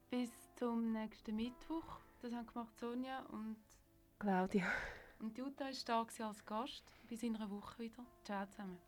Bis zum nächsten Mittwoch. Das haben gemacht Sonja und Claudia. Und Jutta war da als Gast. Bis in einer Woche wieder. Ciao zusammen.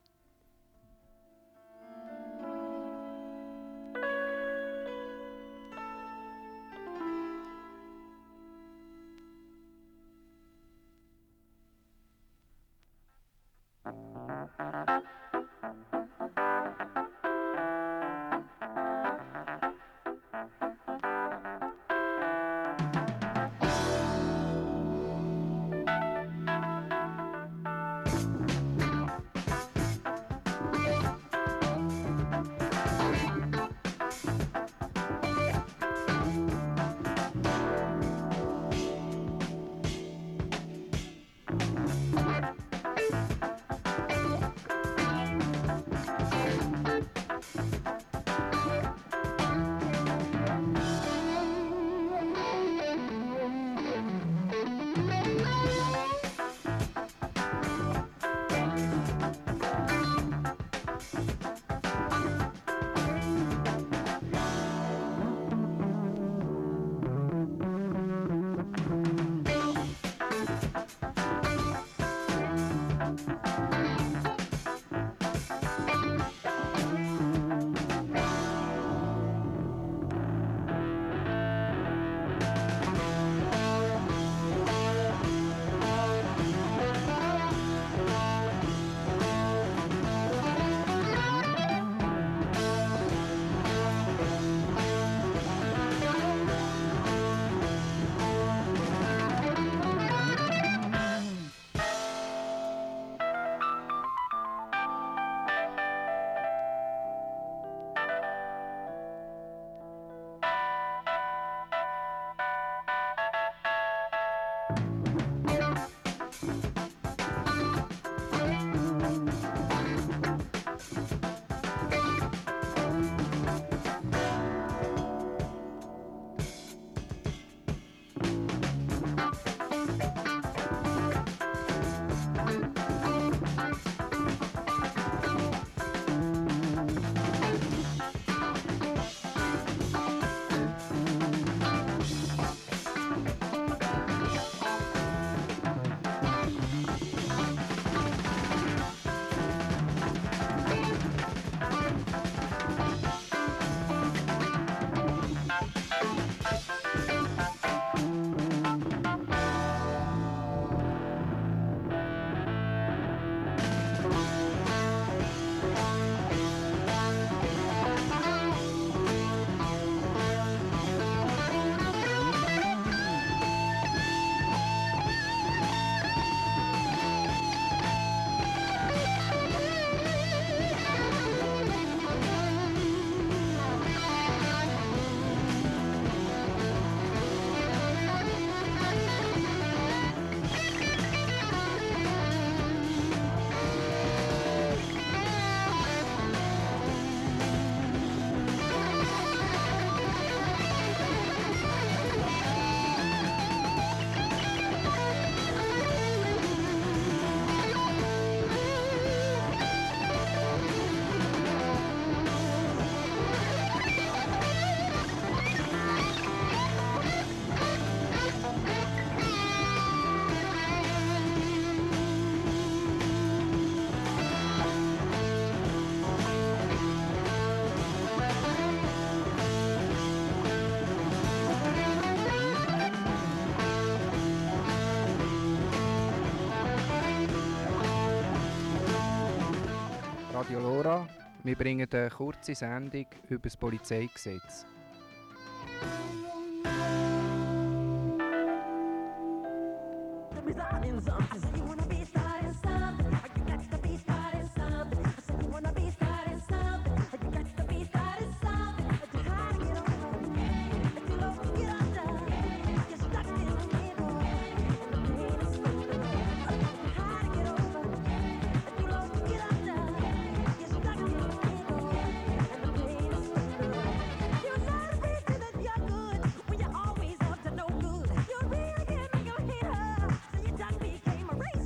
Radio Lora, wir bringen eine kurze Sendung über das Polizeigesetz. Became a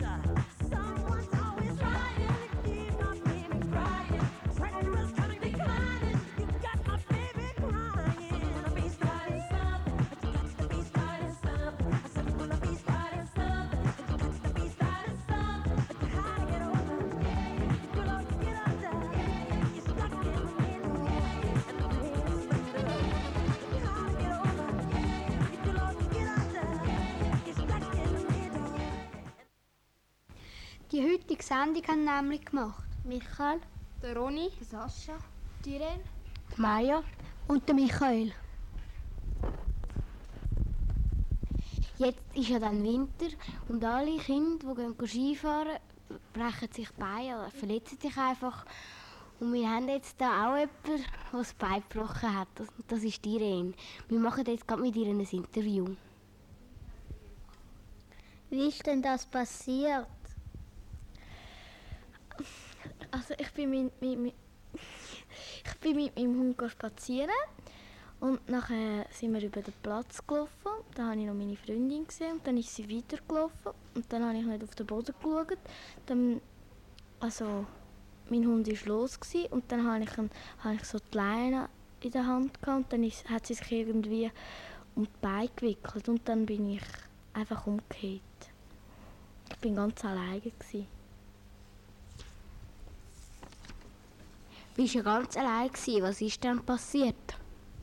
die Sendung haben nämlich gemacht. Michael, Der Ronny, der Sascha, die Irene, die Maya und der Michael. Jetzt ist ja dann Winter und alle Kinder, die gehen Skifahren, brechen sich die Beine oder verletzen sich einfach. Und wir haben jetzt da auch jemanden, der das Bein gebrochen hat. Das ist die Irene. Wir machen jetzt gerade mit ihr ein Interview. Wie ist denn das passiert? Also ich bin mit meinem Hund spazieren und nachher sind wir über den Platz gelaufen. Da habe ich noch meine Freundin gesehen und dann ist sie weitergelaufen und dann habe ich nicht auf den Boden geschaut. Dann, also mein Hund war los gewesen, und dann habe ich so die Leine in der Hand gehabt und dann hat sie sich irgendwie um die Beine gewickelt und dann bin ich einfach umgekehrt. Ich war ganz alleine gewesen. Du warst ja ganz allein. Was ist dann passiert?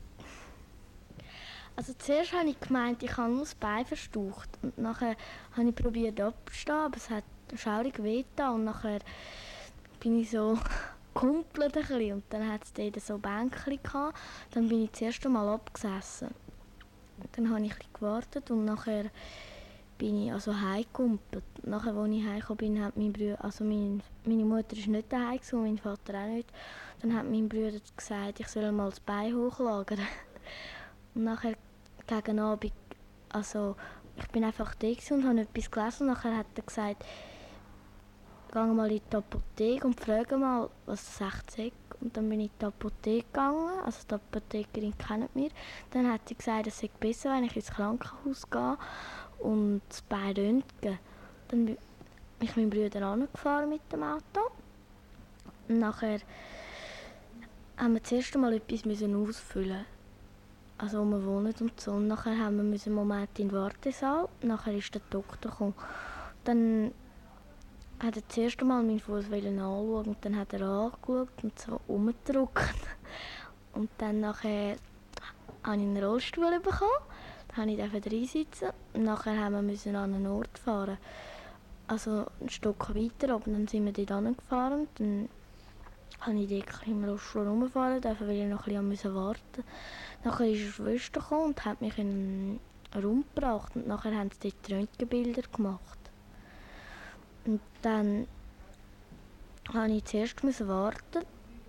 Also zuerst habe ich gemeint, ich habe nur das Bein verstaucht. Und nachher habe ich probiert abzustehen, aber es hat schaurig wehgetan. Und nachher bin ich so gehumpelt ein bisschen. Und dann hat es dort so Bänkchen gehabt. Dann bin ich das erste Mal abgesessen. Dann habe ich ein bisschen gewartet und nachher bin ich also heimgehumpelt. Nachher, als ich heimgekommen bin, hat mein Bruder, also meine Mutter ist nicht daheim und mein Vater auch nicht. Dann hat mein Bruder gesagt, ich soll mal das Bein hochlagern. Und nachher gegen Abend, also ich bin einfach da und habe etwas gelesen. Und nachher hat er gesagt, geh mal in die Apotheke und frage mal, was das echt ist. Und dann bin ich in die Apotheke gegangen, also die Apothekerin kennt mich. Dann hat sie gesagt, es sei besser, wenn ich ins Krankenhaus gehe und das Bein röntgen. Dann bin ich mit meinem Bruder angefahren mit dem Auto. Und nachher haben wir zuerst einmal etwas ausfüllen, also wo wir wohnen und so. Und nachher haben wir einen Moment in den Wartesaal. Nachher ist der Doktor gekommen. Dann hat er zuerst einmal meinen Fuß anschauen und dann hat er angeschaut und so umgedrückt. Und dann nachher habe ich einen Rollstuhl bekommen. Dann durfte ich reinsitzen. Und nachher mussten wir an einen Ort fahren. Also ein Stück weiter oben. Dann sind wir dort hingefahren. Dann habe ich dort im Rollstuhl rumfahren, weil ich noch ein bisschen warten. Nachher ist eine Schwester gekommen und hat mich in einen Raum gebracht. Und nachher haben sie dort Röntgenbilder gemacht. Und dann musste ich zuerst warten.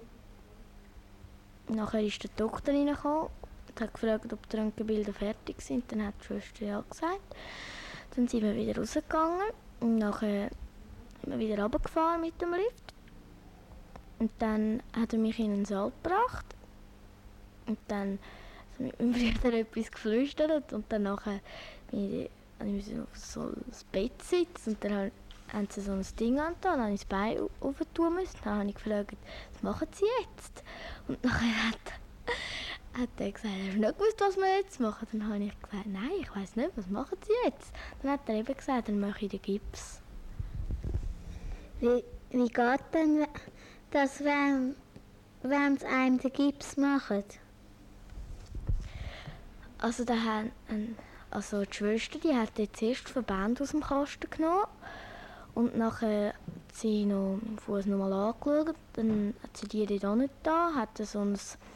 Nachher ist der Doktor reingekommen und hat gefragt, ob die Röntgenbilder fertig sind. Dann hat die Schwester ja gesagt. Dann sind wir wieder rausgegangen und nachher sind wir wieder runtergefahren mit dem Lift. Und dann hat er mich in einen Saal gebracht. Und dann hat mein Bruder etwas geflüstert und dann nachher musste ich auf so das Bett sitzen und dann haben sie so ein Ding angetan, dann musste ich das Bein aufentun müssen. Dann habe ich gefragt, was machen sie jetzt? Und nachher hat er gesagt, hast du nicht gewusst, was wir jetzt machen? Dann habe ich gesagt, nein, ich weiss nicht, was machen sie jetzt? Dann hat er eben gesagt, dann mache ich den Gips. Wie geht denn das, wenn sie einem den Gips machen? Also, also die Schwester, die hat jetzt zuerst den Verband aus dem Kasten genommen und nachher hat sie noch meinen Fuß noch mal angeschaut. Dann hat sie die dort angetan, hat so ein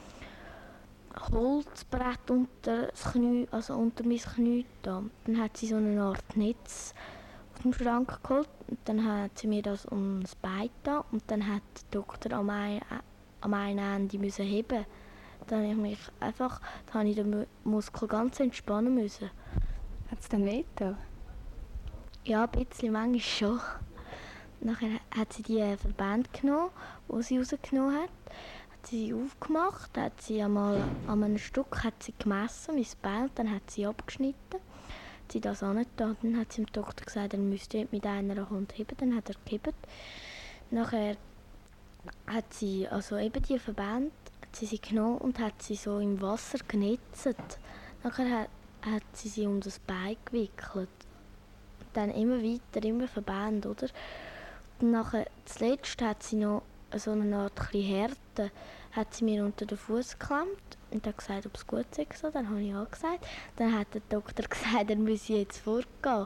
Holzbrett unter das Knie, also unter mein Knie getan. Dann hat sie so eine Art Netz aus dem Schrank geholt und dann hat sie mir das um das Bein getan und dann hat der Doktor am einen Ende heben. Dann habe ich den Muskel ganz entspannen müssen. Hat es dann wehgetan? Ja, ein bisschen, manchmal schon. Nachher hat sie die Verbände genommen, die sie rausgenommen hat. Hat sie aufgemacht, hat sie einmal an einem Stück hat sie gemessen, mein Bein, und dann hat sie abgeschnitten. Hat sie das angetan. Dann hat sie dem Doktor gesagt, er müsste mit einer Hand heben. Dann hat er gehebt. Nachher hat sie also eben die Verbände sie genommen und hat sie so im Wasser genetzt. Nachher hat sie um das Bein gewickelt. Dann immer weiter, immer Verbände, oder? Und nachher, zuletzt hat sie noch so eine Art Härte, hat sie mir unter den Fuß geklemmt und hat gesagt, ob es gut sei. So. Dann habe ich auch gesagt. Dann hat der Doktor gesagt, er müsse jetzt fortgehen.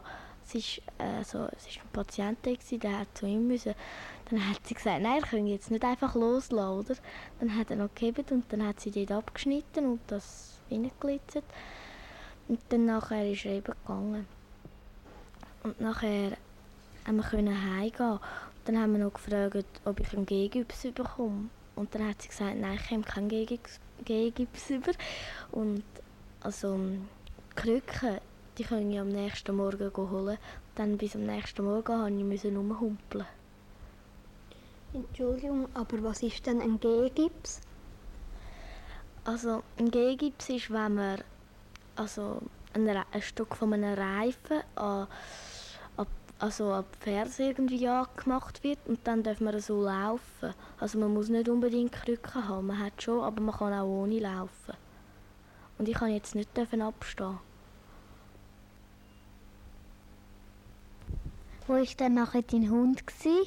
es war ein Patient da, der hat zu ihm müssen. Dann hat sie gesagt, nein, er können jetzt nicht einfach loslassen, oder? Dann hat er noch gegeben und dann hat sie dort abgeschnitten und das reingeglitzert. Und dann nachher ist er eben gegangen. Und nachher haben wir heimgehen. Dann haben wir noch gefragt, ob ich einen Gegengips bekomme. Und dann hat sie gesagt, nein, ich habe keinen Gegengips über. Und also die Krücken, die können ich am nächsten Morgen holen. Dann bis am nächsten Morgen musste ich rumhumpeln. Entschuldigung, aber was ist denn ein Gehgips? Also ein Gehgips ist, wenn man ein Stück von einem Reifen an die Ferse irgendwie angemacht wird und dann darf man so laufen. Also man muss nicht unbedingt Krücken haben, man hat schon, aber man kann auch ohne laufen. Und ich kann jetzt nicht abstehen. Wo war dann nachher dein Hund?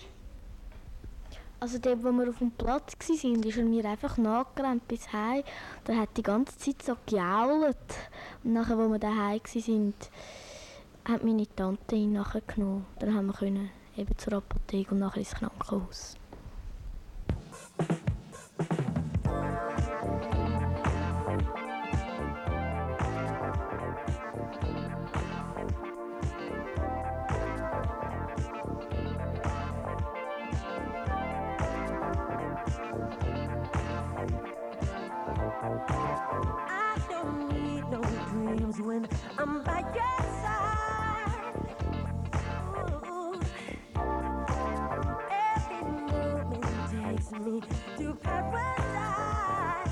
Also dort, wo wir auf dem Platz waren, ist er mir einfach nachgerannt bis heim. Der hat die ganze Zeit so gejault. Und nachher, wo wir daheim waren, hat meine Tante ihn nachher genommen. Dann haben wir eben zur Apotheke und nachher ins Krankenhaus. I don't need no dreams when I'm by your side. Ooh. Every moment takes me to paradise.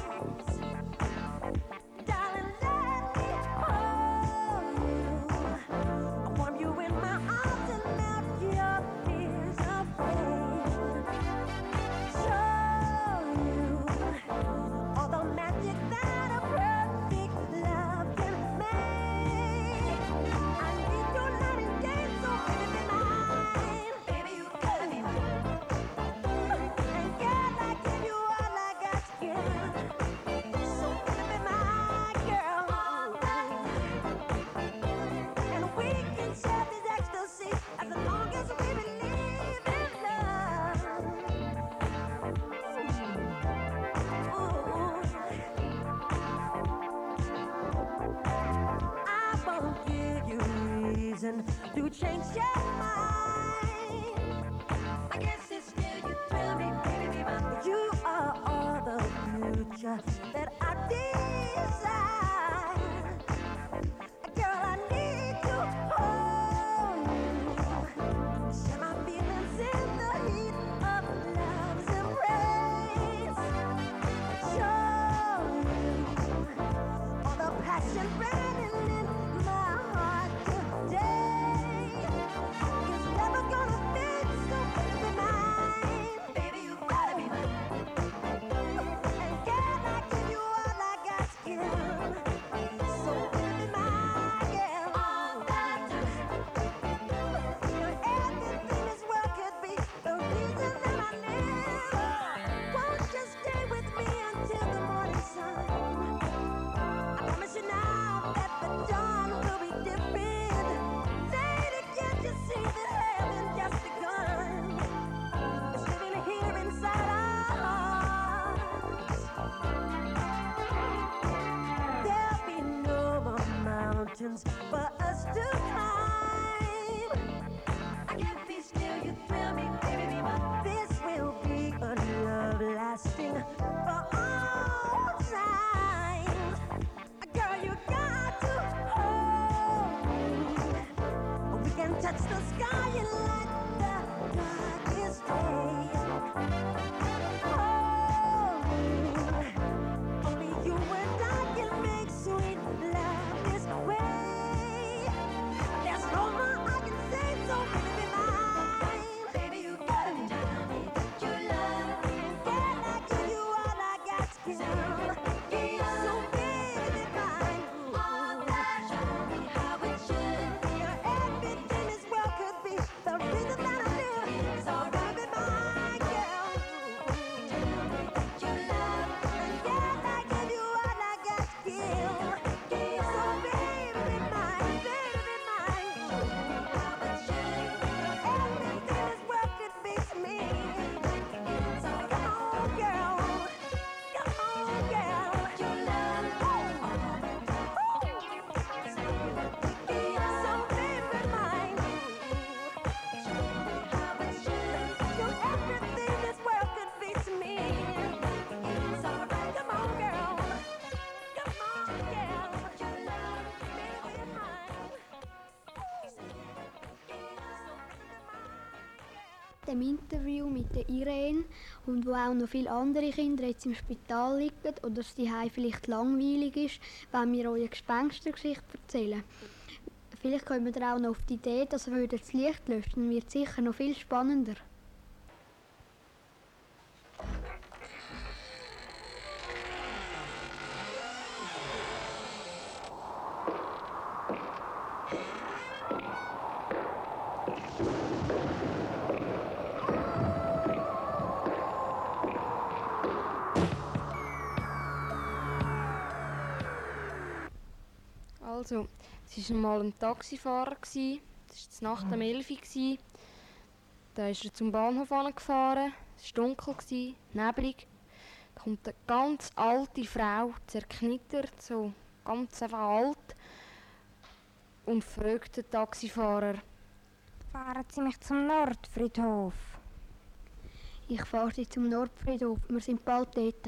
Darling, let me hold you. I warm you in my arms and melt your fears away. Show you all the magic that a perfect love can make. I need your night and day, so baby be mine. Baby, you gotta be mine. And girl, I give you all I got to give. So baby be my girl. And we can share this ecstasy as long as we believe in love. I won't give you reason to change your mind. I guess it's still you thrill me, baby, but you are all the future that I desire. Girl, I need to hold you. Share my feelings in the heat of love's embrace. Show you all the passion burning in my heart today. It's never gonna fade, so be mine. Baby, you gotta be mine. And girl, I give you all I got to give. So be my girl. All that everything this world could be the reason that I live. Won't you stay with me until the morning sun? I promise you now that the dawn will be different. Lady, can't you see that heaven just begun? It's living here inside our hearts. There'll be no more mountains for us to climb. I can't be still, you thrill me, baby, but this will be a love lasting for all time. Girl, you got to hold me. We can touch the sky and light the darkest day. Hold me. Only you and I can make sweet love this way. dem Interview mit der Irene und wo auch noch viele andere Kinder jetzt im Spital liegen oder es daheim vielleicht langweilig ist, wenn wir eure Gespenstergeschichte erzählen. Vielleicht kommen wir auch noch auf die Idee, dass wir das Licht löschen, dann wird es sicher noch viel spannender. Also, es war einmal ein Taxifahrer, das war Nacht um 11 Uhr. Da ist er zum Bahnhof gefahren, es war dunkel, neblig. Da kommt eine ganz alte Frau, zerknittert, so ganz einfach alt, und fragt den Taxifahrer: Fahren Sie mich zum Nordfriedhof? Ich fahre Sie zum Nordfriedhof, wir sind bald dort.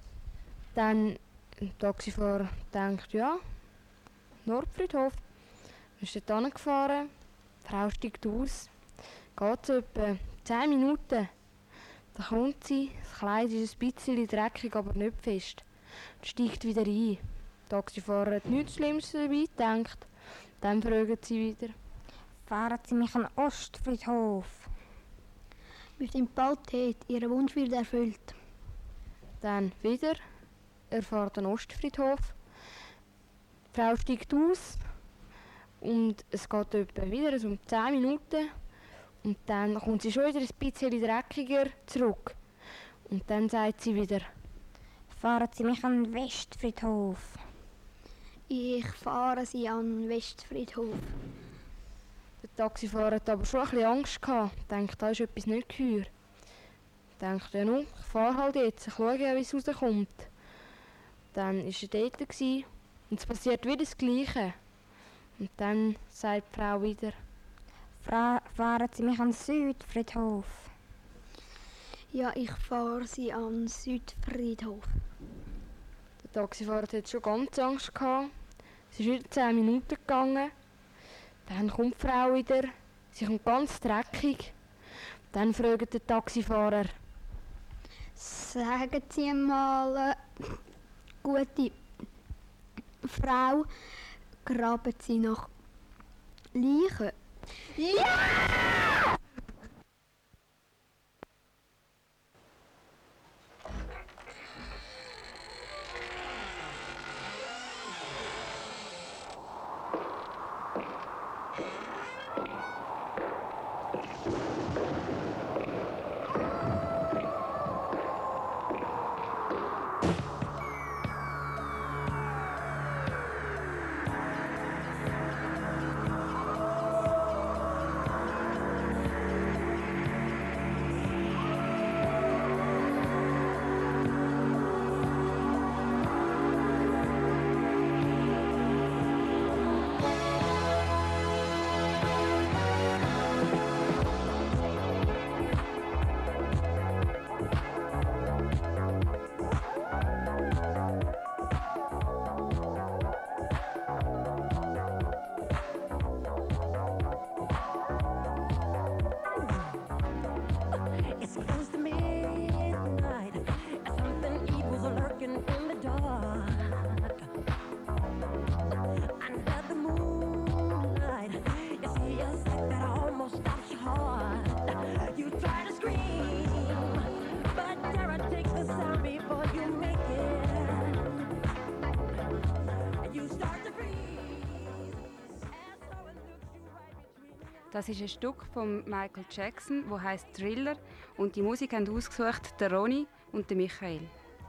Dann der Taxifahrer denkt: ja, Nordfriedhof. Er ist dort hingefahren, die Frau steigt aus, geht so etwa 10 Minuten. Dann kommt sie, das Kleid ist ein bisschen dreckig, aber nicht fest. Und steigt wieder ein. Der Taxifahrer hat nichts Schlimmes dabei gedacht. Dann fragen sie wieder: Fahren Sie mich an den Ostfriedhof? Wir sind bald dort, Ihr Wunsch wird erfüllt. Dann wieder, er fährt an den Ostfriedhof. Die Frau steigt aus und es geht etwa wieder so um 10 Minuten. Und dann kommt sie schon wieder ein bisschen dreckiger zurück. Und dann sagt sie wieder: Fahren Sie mich an den Westfriedhof? Ich fahre Sie an den Westfriedhof. Der Taxifahrer hat aber schon ein bisschen Angst gehabt. Denkt, da ist etwas nicht geheuer. Denkt, ja nun, ich fahre halt jetzt, ich schaue, wie es rauskommt. Dann war er dort gewesen, und es passiert wieder das Gleiche. Und dann sagt die Frau wieder: Fahren Sie mich an den Südfriedhof? Ja, ich fahre Sie an den Südfriedhof. Der Taxifahrer hat schon ganz Angst gehabt. Es ist wieder 10 Minuten gegangen. Dann kommt die Frau wieder. Sie kommt ganz dreckig. Dann fragt der Taxifahrer: Sagen Sie mal, gute Frau, graben Sie nach Leichen? Ja! It's close to midnight. Something evil's lurking in the dark. Under the moonlight, you see a sight that almost stops your heart. You try to scream, but terror takes the sound before you make it. You start to freeze. As someone looks you right between the eyes. Das ist ein Stück von Michael Jackson, das heißt Thriller, und die Musik haben ausgesucht der Ronny und der Michael.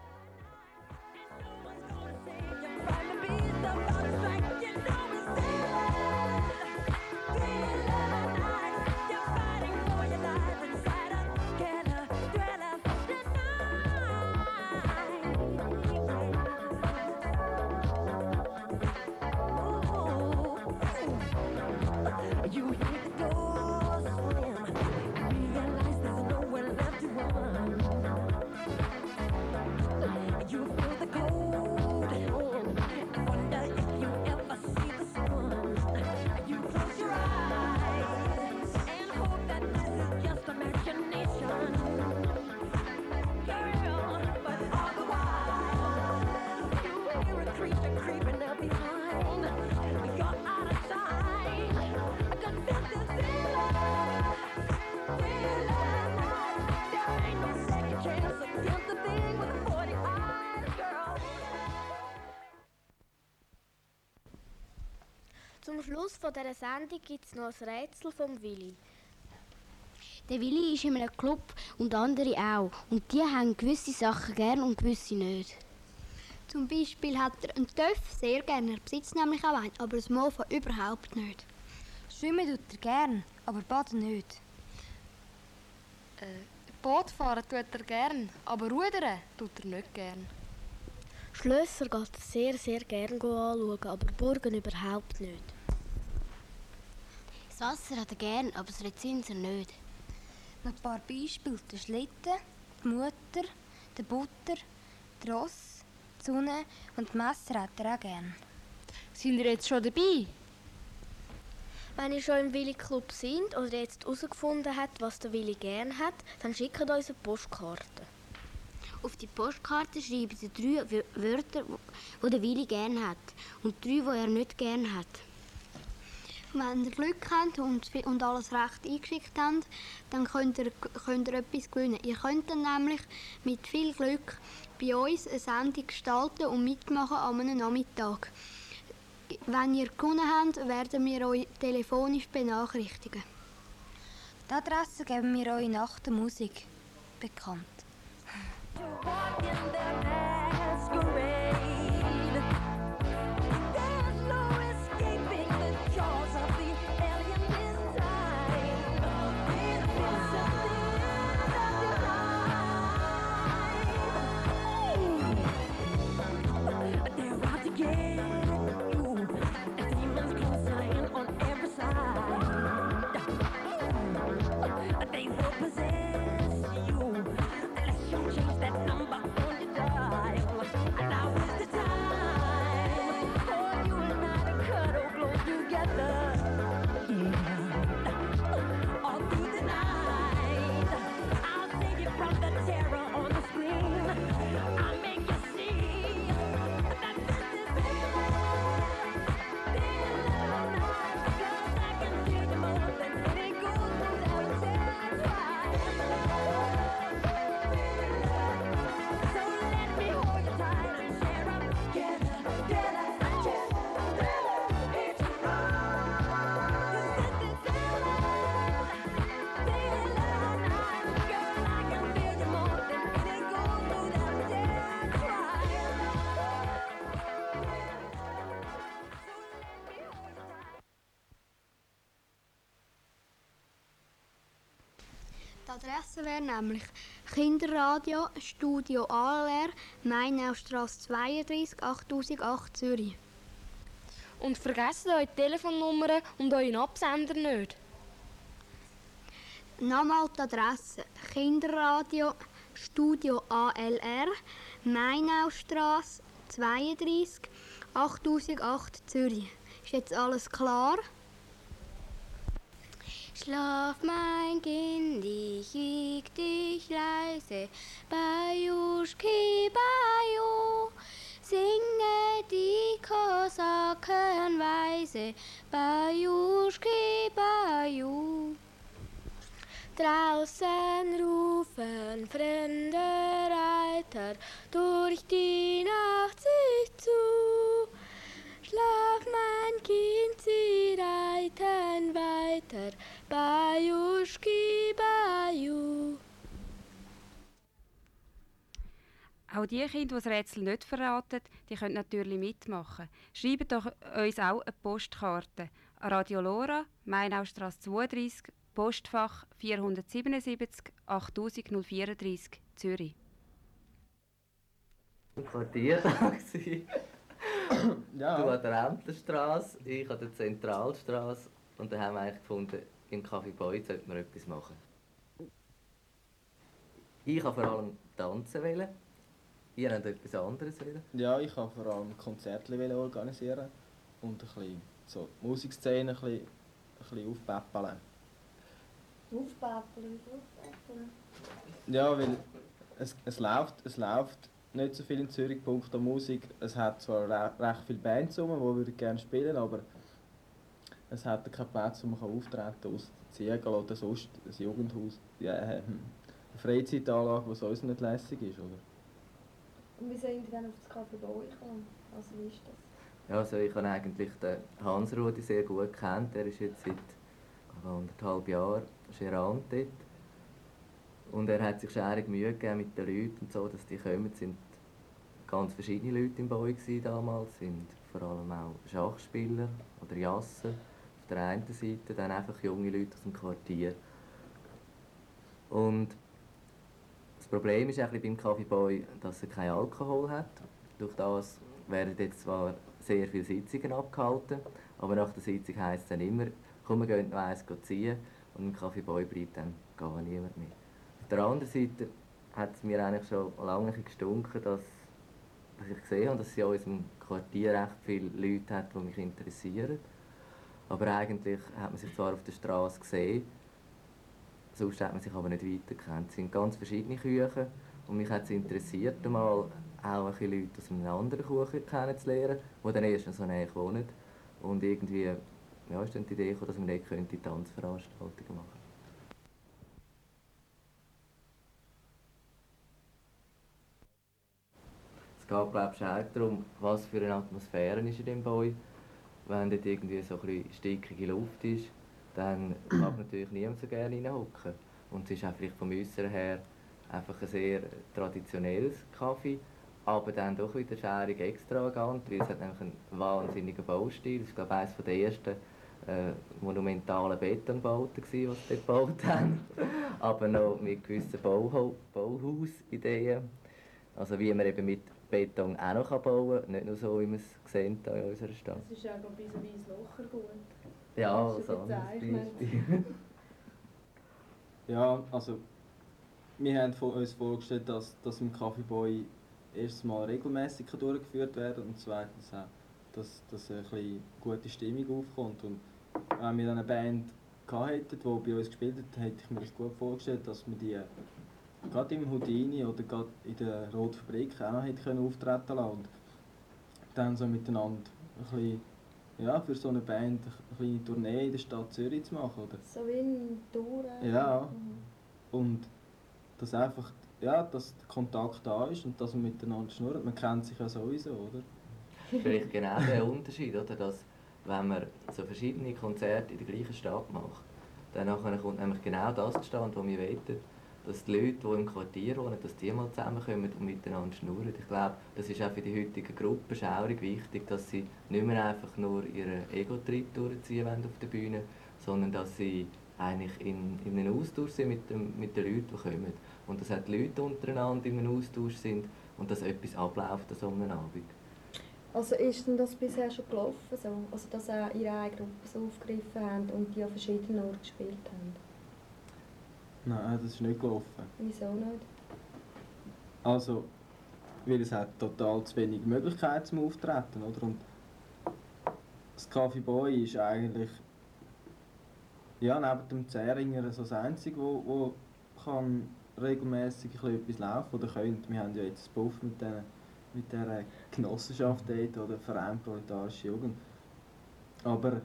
You hear the door slam, realize there's nowhere left to run. creature creeping up behind. You're out of sight. I can feel this feeling. There ain't no second chance against the thing with the 40 eyes, girl. Zum Schluss von dieser Sendung gibt es noch ein Rätsel vom Willi. Der Willi ist in einem Club und andere auch. Und die haben gewisse Sachen gern und gewisse nicht. Zum Beispiel hat er einen Töff sehr gerne, er besitzt nämlich auch einen, aber das Mofa überhaupt nicht. Schwimmen tut er gern, aber baden nicht. Boot fahren tut er gern, aber rudern tut er nicht gern. Schlösser geht er sehr, sehr gerne anschauen, aber Burgen überhaupt nicht. Das Wasser hat er gern, aber das Rezinser nicht. Noch ein paar Beispiele. Der Schlitten, die Mutter, der Butter, die Ross, die Sonne und die Messer hat er auch gern. Sind ihr jetzt schon dabei? Wenn ihr schon im Willi-Club sind oder jetzt herausgefunden habt, was der Willi gern hat, dann schickt uns eine Postkarte. Auf die Postkarte schreiben Sie 3 Wörter, die der Willi gern hat und 3, die er nicht gern hat. Wenn ihr Glück habt und alles recht eingeschickt habt, dann könnt ihr etwas gewinnen. Ihr könnt dann nämlich mit viel Glück bei uns eine Sendung gestalten und mitmachen an einem Nachmittag. Wenn ihr gewonnen habt, werden wir euch telefonisch benachrichtigen. Die Adresse geben wir euch nach der Musik bekannt. Die Adresse wäre nämlich Kinderradio, Studio ALR, Mainaustrasse 32, 8008 Zürich. Und vergesst eure Telefonnummern und euren Absender nicht. Nochmal die Adresse Kinderradio, Studio ALR, Mainaustrasse 32, 8008 Zürich. Ist jetzt alles klar? Schlaf, mein Kind, ich wieg dich leise. Bajuschki, Baju, singe die Kosaken weise. Bajuschki, Baju. Draußen rufen fremde Reiter durch die Nacht sich zu. Schlaf, mein Kind, sie reiten weiter, Bajuschki, Baju. Auch die Kinder, die das Rätsel nicht verraten, die können natürlich mitmachen. Schreibt doch uns auch eine Postkarte an Radio Lora, Mainaustrasse 32, Postfach 477 8034 Zürich. Im Quartier da. Ja. Du an der Ämterstrasse, ich an der Zentralstrasse. Und dann haben wir eigentlich gefunden, im Café Boy sollte man etwas machen. Ich wollte vor allem tanzen wollen. Ihr habt etwas anderes wollen. Ja, ich wollte vor allem Konzerte organisieren und ein bisschen so die Musikszene ein bisschen aufpäppeln. Aufpäppeln. Ja, weil es läuft nicht so viel in Zürich, Punkt an Musik. Es hat zwar recht viele Bands rum, die gerne spielen, aber es hat keinen Platz, wo man auftreten kann, ausser Ziegel oder sonst ein Jugendhaus. Ja, eine Freizeitanlage, die sonst nicht lässig ist, oder? Und wie sind Sie dann auf das Café Boy gekommen? Also wie ist das? Ja, also ich habe eigentlich den Hans-Rudi sehr gut kennt. Er ist jetzt seit 1,5 Jahren Gerant dort. Und er hat sich schärig Mühe gegeben mit den Leuten und so, dass die kommen. Es waren ganz verschiedene Leute im Boy damals. Es sind vor allem auch Schachspieler oder Jassen auf der einen Seite, dann einfach junge Leute aus dem Quartier. Und das Problem ist eigentlich beim Café Boy, dass er keinen Alkohol hat. Durch das werden jetzt zwar sehr viele Sitzungen abgehalten, aber nach der Sitzung heisst es dann immer, komm, wir gehen noch eins ziehen und im Café Boy bleibt dann gar niemand mehr. Auf der anderen Seite hat es mir eigentlich schon lange gestunken, dass ich gesehen habe, dass es in unserem Quartier recht viele Leute hat, die mich interessieren. Aber eigentlich hat man sich zwar auf der Straße gesehen, sonst hat man sich aber nicht weitergekannt. Es sind ganz verschiedene Küchen und mich hat es interessiert, mal auch ein bisschen Leute aus einem anderen Kuchen kennenzulernen, die dann erst so näher wohnen. Und irgendwie ist dann die Idee gekommen, dass man nicht Tanzveranstaltungen machen könnte. Es geht, glaube ich, auch darum, was für eine Atmosphäre ist in dem Boy. Wenn dort irgendwie so ein bisschen stickige Luft ist, dann mag natürlich niemand so gerne reinhocken. Und es ist auch vielleicht vom Äußeren her einfach ein sehr traditionelles Kaffee, aber dann doch wieder schärig extravagant, weil es hat nämlich einen wahnsinnigen Baustil. Das ist, glaube ich, eines der ersten monumentalen Betonbauten, die sie dort gebaut haben. Aber noch mit gewissen Bauhausideen. Also wie man eben mit Beton auch noch bauen kann, nicht nur so, wie wir es sehen hier in unserer Stadt. Es ist ja bis ein weißes Locher gut. Ja, so ein Beispiel. Ja, also wir haben uns vorgestellt, dass im Café Boy erstens mal regelmäßig durchgeführt werden kann und zweitens auch, dass eine bisschen gute Stimmung aufkommt. Und wenn wir dann eine Band hätten, die bei uns gespielt hat, hätte ich mir das gut vorgestellt, dass wir die gerade im Houdini oder gerade in der Roten Fabrik auch noch hätte auftreten lassen und dann so miteinander ein bisschen, ja, für so eine Band eine kleine Tournee in der Stadt Zürich zu machen, oder? So wie ein Tour. Ja, und dass einfach, ja, dass der Kontakt da ist und dass man miteinander schnurrt. Man kennt sich ja sowieso, oder? Vielleicht genau der Unterschied, oder? Dass, wenn man so verschiedene Konzerte in der gleichen Stadt macht, dann kommt nämlich genau das zustande, was wir wollen. Dass die Leute, die im Quartier wohnen, dass die mal zusammenkommen und miteinander schnurren. Ich glaube, das ist auch für die heutige Gruppe schaurig wichtig, dass sie nicht mehr einfach nur ihren Ego-Trip durchziehen wollen auf der Bühne, sondern dass sie eigentlich in einem Austausch sind mit den Leuten, die kommen. Und dass auch die Leute untereinander in einem Austausch sind und dass etwas abläuft an so einem Abend. Also ist denn das bisher schon gelaufen, so? Also dass auch Ihre eigene Gruppe so aufgegriffen haben und die an verschiedenen Orten gespielt haben? Nein, das ist nicht gelaufen. Wieso nicht? Also, weil es hat total zu wenig Möglichkeiten zum Auftreten, oder? Und das Café Boy ist eigentlich, ja, neben dem Zähringer so das Einzige, wo kann regelmäßig etwas laufen oder könnte. Wir haben ja jetzt das Buff mit dieser Genossenschaft dort, oder Verein Proletarische Jugend. Aber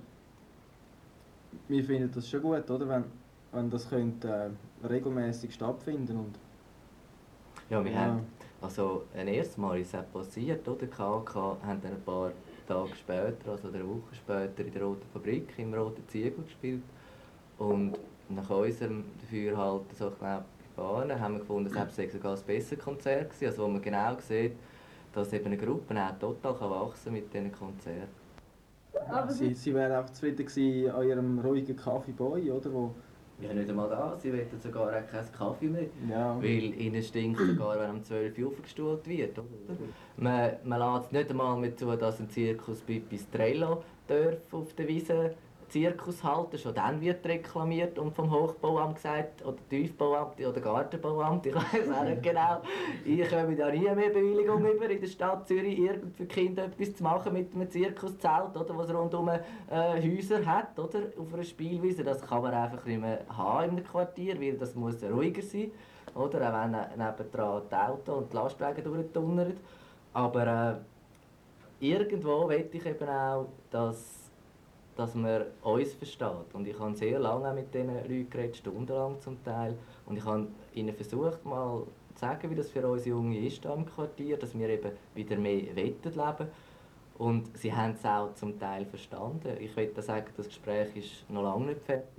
wir finden das schon gut, oder? Wenn das könnte, regelmäßig stattfinden und ja, wir haben, also ein erstes Mal ist es auch passiert, oder? KK haben dann ein paar Tage später, also eine Woche später, in der Roten Fabrik im Roten Ziegel gespielt. Und nach unserem Dafürhalten, so ich glaube, bei Bahnen, haben wir gefunden, es sei sogar ein besseres Konzert gewesen, also wo man genau sieht, dass eben eine Gruppe auch total wachsen kann mit diesen Konzerten. Aber sie wären auch zufrieden gewesen an ihrem ruhigen Café Boy, oder? Ja, nicht einmal das. Sie wollen sogar auch keinen Kaffee mehr. Ja. Weil ihnen stinkt sogar, wenn um 12 Uhr aufgestuhlt wird. Man lässt nicht einmal mehr zu, dass ein Zirkus Pipistrello auf der Wiese Zirkus halten. Schon dann wird reklamiert und vom Hochbauamt gesagt, oder Tiefbauamt oder Gartenbauamt, ich weiß auch nicht genau. Ich komme ja nie mehr Bewilligung über, in der Stadt Zürich irgend für Kinder etwas zu machen mit einem Zirkuszelt, oder, was rundum Häuser hat, oder, auf einer Spielwiese. Das kann man einfach nicht mehr haben im Quartier, weil das muss ruhiger sein. oder? Auch wenn nebendran die Autos und die Lastwagen durchdonnern. Aber irgendwo will ich eben auch, dass man uns versteht. Und ich habe sehr lange mit diesen Leuten geredet, stundenlang zum Teil. Und ich habe ihnen versucht, mal zu sagen, wie das für uns Junge ist hier im Quartier, dass wir eben wieder mehr leben wollen. Und sie haben es auch zum Teil verstanden. Ich will sagen, das Gespräch ist noch lange nicht fertig.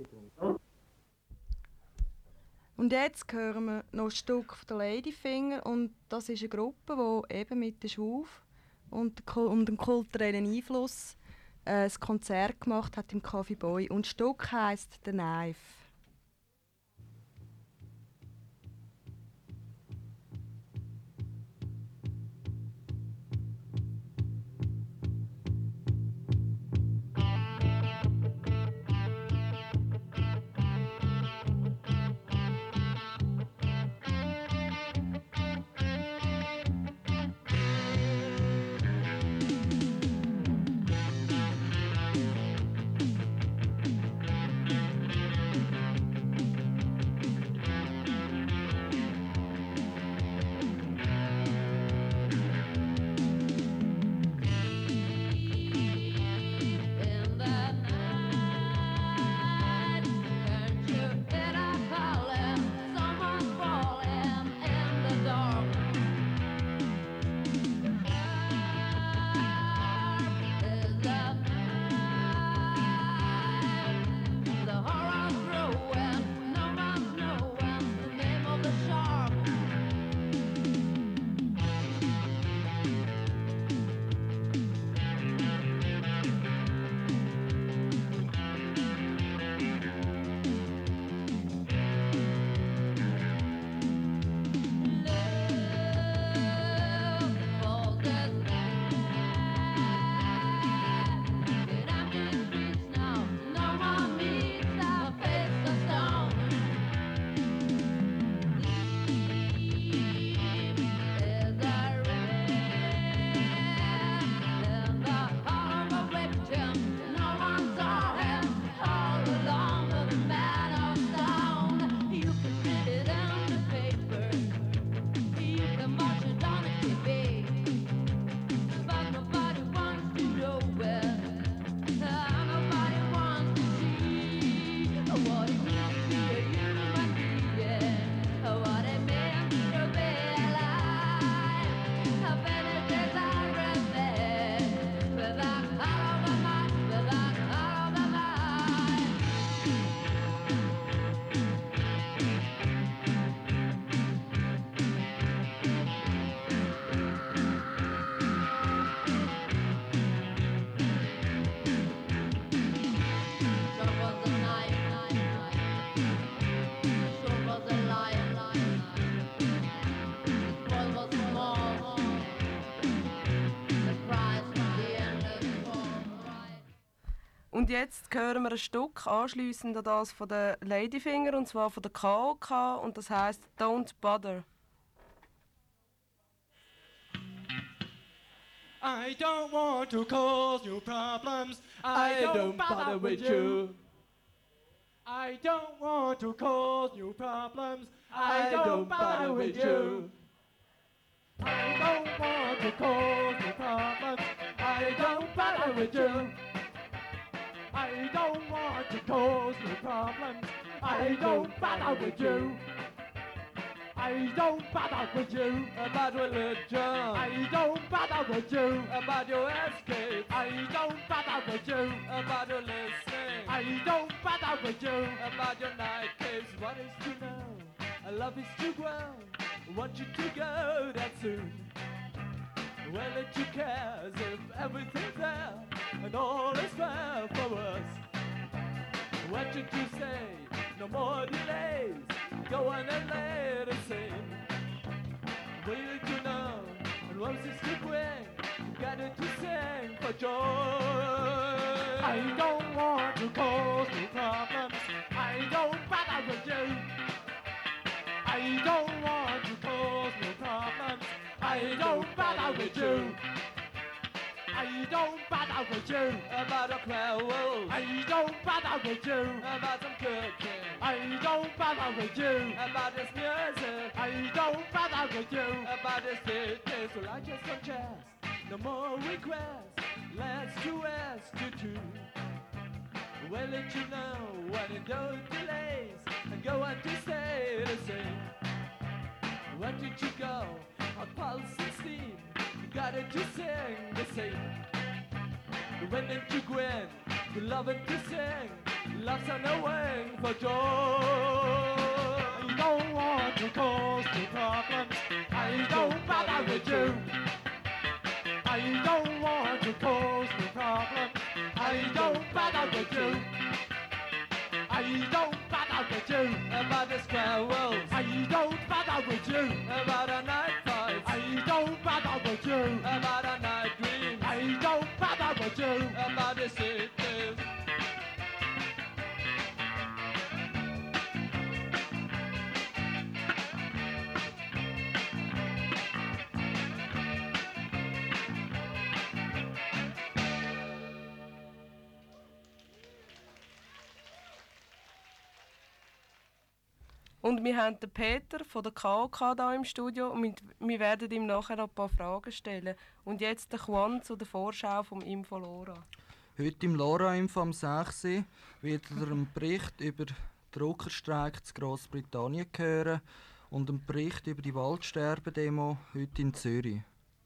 Und jetzt hören wir noch ein Stück von der Ladyfinger. Und das ist eine Gruppe, die eben mit der Schwuf und dem kulturellen Einfluss ein Konzert gemacht hat im Coffee Boy. Und das Stück heisst «The Knife». Und jetzt hören wir ein Stück anschliessend an das von der Ladyfinger, und zwar von der KOK, und das heisst «Don't Bother». I don't want to cause you problems. I don't bother with you. I don't want to cause you problems. I don't bother with you. I don't want to cause you problems. I don't bother with you. I don't want to cause you problems. I don't bother with you. I don't bother with you about religion. I don't bother with you about your escape. I don't bother with you about your listening. I don't bother with you about your nightcapes. What is to know? Love is to grow. Want you to go that soon. Well, it you cares if everything's there and all is fair for us. What you to say? No more delays. Go on and let us in. Will you know? And roses to bring. Gathered to sing for joy. I don't want to cause you problems. I don't bother with you. I don't want to cause you problems. I don't bother with you. I don't bother with you about a crow. I don't bother with you about some cooking. I don't bother with you about this music. I don't bother with you about this fitness. Well, I just suggest no more requests. Let's do as to two. We'll let you know when it don't delays and go on to say the same. Where did you go? On pulse and steam. You got it to sing the same. When did you grin? You love it to sing. Love's on the wing for joy. I don't want to cause no problems. I don't bother with you. I don't want to cause no problems. I don't bother with you. I don't bother with you about the squirrels. I don't bother with you about a night fight. I don't bother with you about a night dream. I don't bother with you about the sickness. Und wir haben den Peter von der KOK hier im Studio und wir werden ihm nachher noch ein paar Fragen stellen. Und jetzt der Juan zu der Vorschau vom Info Lora. Heute im Lora-Info am 6. wird ihr einen Bericht über den Druckerstreik in Grossbritannien hören und einen Bericht über die Waldsterben-Demo heute in Zürich.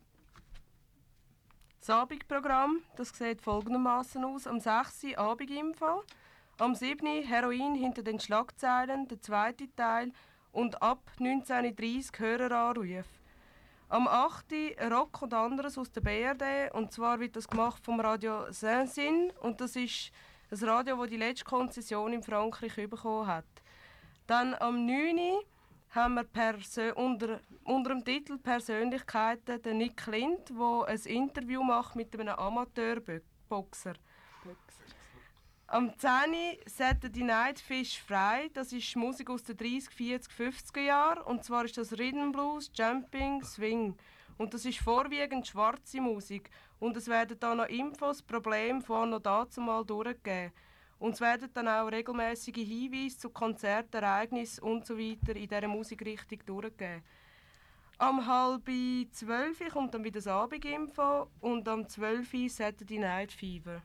Das Abendprogramm, das sieht folgendermaßen aus. Am 6. Abendinfo. Am 7. Heroin hinter den Schlagzeilen, der zweite Teil, und ab 19.30 Höreranrufe. Am 8. Rock und anderes aus der BRD, und zwar wird das gemacht vom Radio Saint-Sin, und das ist ein Radio, das die letzte Konzession in Frankreich bekommen hat. Dann am 9. haben wir unter dem Titel Persönlichkeiten den Nick Lind, der ein Interview macht mit einem Amateurboxer. Am 10. Saturday Night Fish frei. Das ist Musik aus den 30, 40, 50er Jahren. Und zwar ist das Rhythm Blues, Jumping, Swing. Und das ist vorwiegend schwarze Musik. Und es werden dann noch Infos, Probleme von noch dazu mal durchgegeben. Und es werden dann auch regelmäßige Hinweise zu Konzerten, Ereignissen usw. in dieser Musikrichtung durchgegeben. Am 11:30 kommt dann wieder das Abendinfo und am 12 Saturday Night Fever.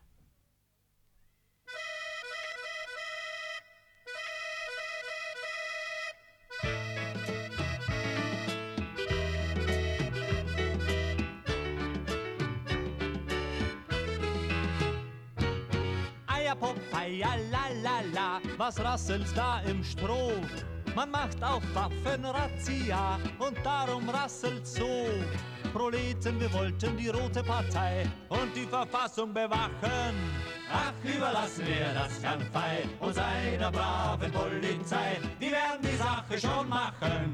Popeye, la la la, was rasselt's da im Stroh? Man macht auf Waffenrazzia und darum rasselt's so. Proleten, wir wollten die Rote Partei und die Verfassung bewachen. Ach, überlassen wir das Herrn Fei und seiner braven Polizei, die werden die Sache schon machen.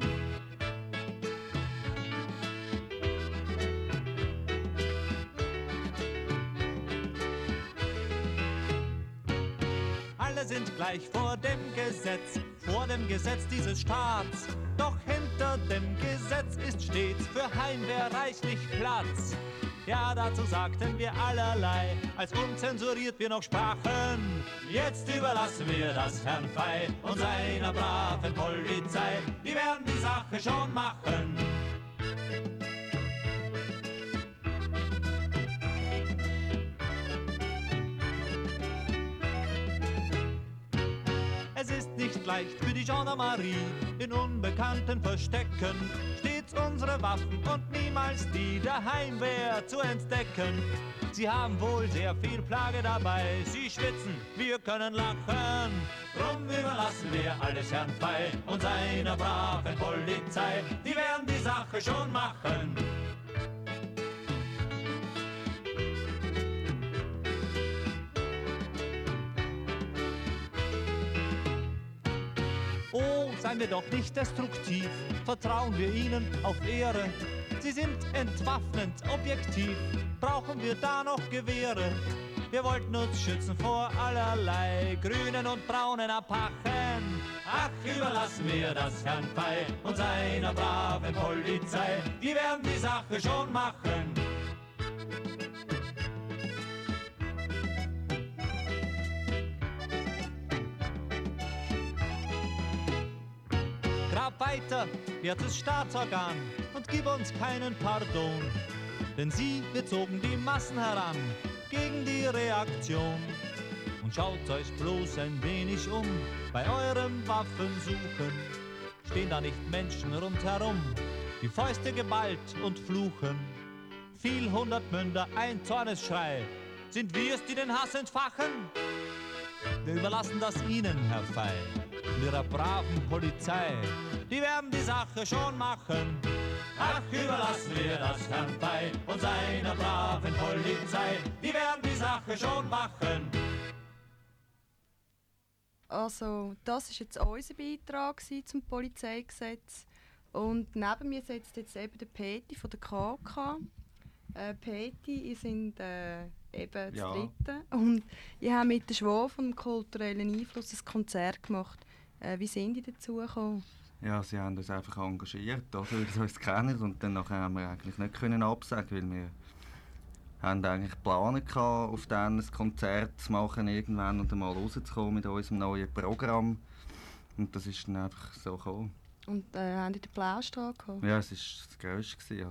Alle sind gleich vor dem Gesetz dieses Staats. Doch hinter dem Gesetz ist stets für Heimwehr reichlich Platz. Ja, dazu sagten wir allerlei, als unzensuriert wir noch sprachen. Jetzt überlassen wir das Herrn Fei und seiner braven Polizei, die werden die Sache schon machen. Es ist nicht leicht für die Gendarmerie, in unbekannten Verstecken stets unsere Waffen und niemals die der Heimwehr zu entdecken. Sie haben wohl sehr viel Plage dabei, sie schwitzen, wir können lachen. Drum überlassen wir alles Herrn Fei und seiner braven Polizei, die werden die Sache schon machen. Oh, seien wir doch nicht destruktiv, vertrauen wir ihnen auf Ehre. Sie sind entwaffnend, objektiv, brauchen wir da noch Gewehre? Wir wollten uns schützen vor allerlei grünen und braunen Apachen. Ach, überlassen wir das Herrn Fei und seiner braven Polizei, die werden die Sache schon machen. weiter, wertes Staatsorgan, und gib uns keinen Pardon. Denn sie, wir zogen die Massen heran, gegen die Reaktion. Und schaut euch bloß ein wenig um, bei eurem Waffensuchen. Stehen da nicht Menschen rundherum, die Fäuste geballt und fluchen. Viel hundert Münder, ein Zornesschrei, sind wir's, die den Hass entfachen? Wir überlassen das Ihnen, Herr Fey, und Ihrer braven Polizei. Die werden die Sache schon machen. Ach, überlassen wir das Herrn Fey und seiner braven Polizei. Die werden die Sache schon machen. Also, das war jetzt unser Beitrag zum Polizeigesetz. Und neben mir sitzt jetzt eben der Peti von der KK. Peti, ihr seid eben das Dritte. Und ihr habt mit der Schwur vom kulturellen Einfluss ein Konzert gemacht. Wie sind ihr dazu gekommen? Ja, sie haben uns einfach engagiert, oder, weil sie uns kennen. Und dann haben wir eigentlich nicht können absagen, weil wir haben eigentlich geplant, auf dann ein Konzert zu machen irgendwann und einmal rauszukommen mit unserem neuen Programm. Und das ist dann einfach so gekommen. Und haben die den Applaus gehabt? Ja, es war das Grösste.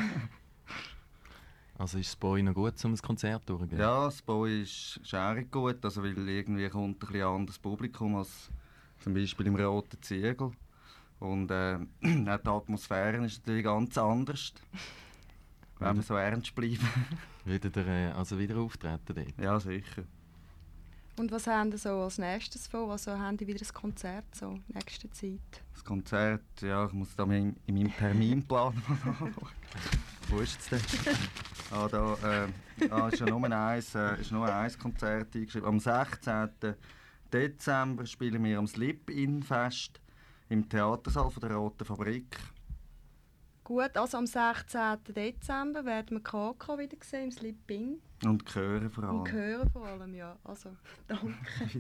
Also ist es bei euch noch gut, um ein Konzert durchzugehen? Ja, das bei uns ist auch gut, also weil irgendwie kommt ein bisschen anderes Publikum als zum Beispiel im Roten Ziegel. Und auch die Atmosphäre ist natürlich ganz anders, wenn wir so ernst bleiben. Werdet ihr also wieder auftreten dort? Ja, sicher. Und was haben Sie so als nächstes vor? Also haben die wieder ein Konzert so in nächster Zeit? Das Konzert, ja, ich muss da in meinem Terminplan nachschauen. Wo ist es denn? Ist ja nur ein Konzert eingeschrieben. Am 16. Dezember spielen wir am Slip-In-Fest im Theatersaal von der Roten Fabrik. Gut, also am 16. Dezember werden wir KK wieder sehen, im Slip-In. Und Chöre vor allem. Und Chöre vor allem, ja. Also, danke.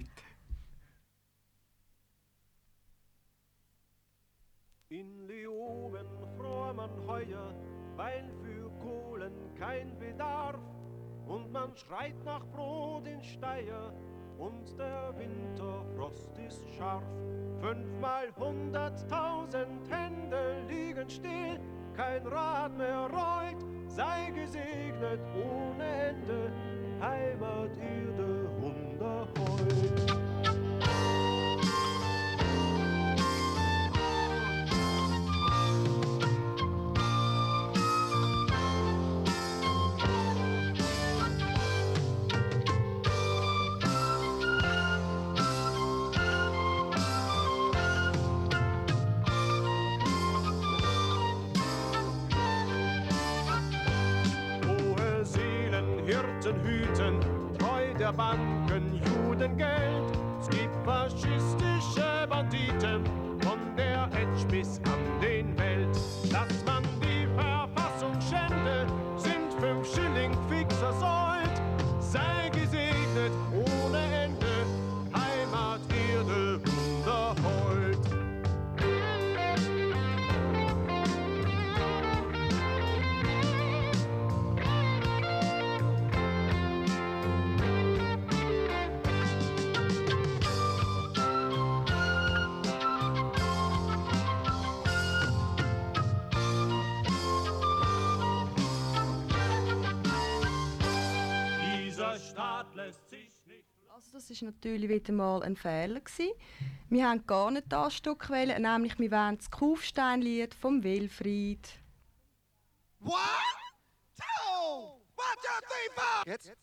In Leoben froh man heuer, weil für Kohlen kein Bedarf. Und man schreit nach Brot in Steyr, und der Winterfrost ist scharf. 5-mal 100.000 Hände liegen still, kein Rad mehr rollt, sei gesegnet ohne Ende, Heimaterde wundervoll. Hüten, treu der Banken, Judengeld. Es gibt faschistische Banditen, von der Etsch bis an den Welt. Dass man die Verfassung schände, sind 5 Schilling fixer Sold. Sei gesegnet ohne Ende, Heimaterde wunderhold. Also das war natürlich wieder mal ein Fehler. Wir wollten gar nicht das Stück wählen, nämlich wir wollen das Kufsteinlied vom Wilfried. 1, 2, 1, 2, 3, 4. Jetzt.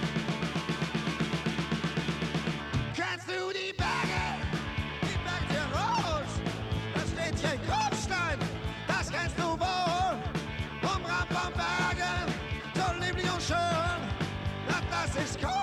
Kennst du die Berge? Die Berge Tirol. Da steht hier ein Kufstein. Das kennst du wohl. Vom Rand vom Bergen, so lieblich und schön. Das ist cool.